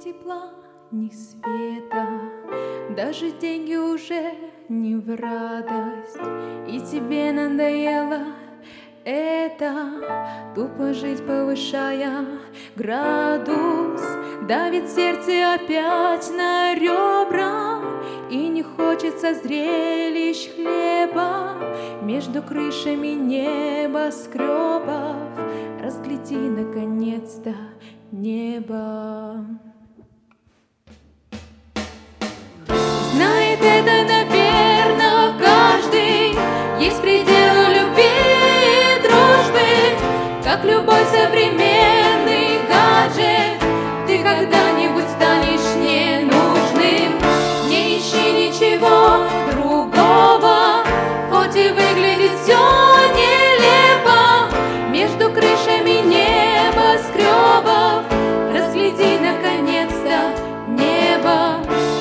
тепла, ни света, даже деньги уже не в радость, и тебе надоело это тупо жить, повышая градус. Давит сердце опять на ребра, и не хочется зрелищ хлеба. Между крышами небоскребов разгляди наконец-то небо. Знает это, наверное, каждый. Есть предел любви и дружбы, как любой современный гаджет. Ты когда-нибудь станешь ненужным. Не ищи ничего другого, хоть и выглядит все нелепо. Между крышами небоскребов разгляди наконец-то небо.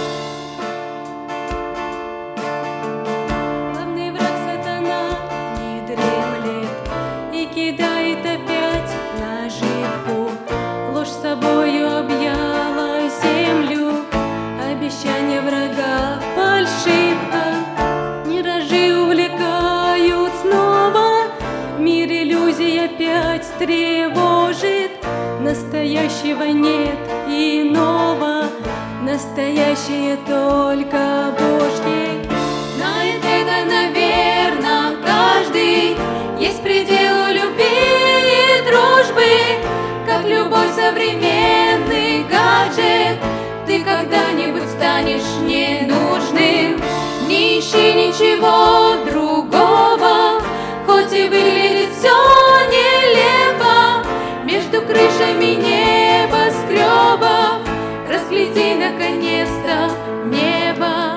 Главный враг сатана не дремлет и кидает опять наживку. Ложь собою объяла землю, обещания врага фальшивка. Миражи увлекают снова, мир иллюзий опять тревожит. Настоящего нет иного, настоящее только Божье. Знает это, наверное, каждый. Есть предел любви и дружбы, как любой современный гаджет. Ты когда-нибудь станешь ненужным. Не ищи ничего другого, хоть и выглядит все нелепо. Между крышами небоскребов разгляди наконец-то небо.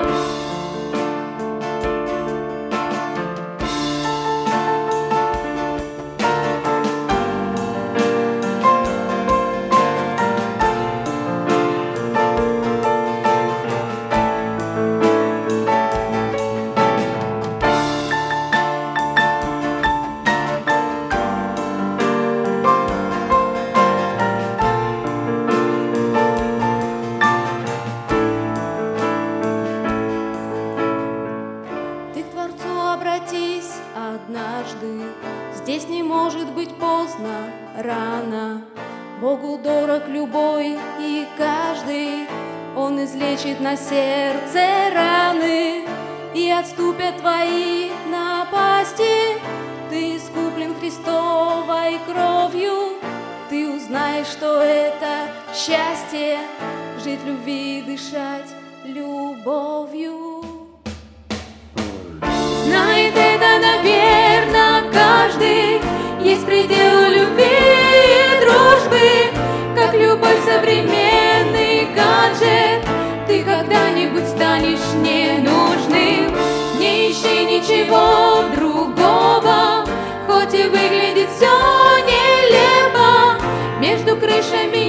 Обратись однажды, здесь не может быть поздно, рано. Богу дорог любой и каждый, Он излечит на сердце раны, и отступят твои напасти. Ты искуплен Христовой кровью, ты узнаешь, что это счастье, жить любви, дышать любовью. Знает это, наверное, каждый. Есть предел любви и дружбы, как любой современный гаджет. Ты когда-нибудь станешь ненужным. Не ищи ничего другого, хоть и выглядит все нелепо. Между крышами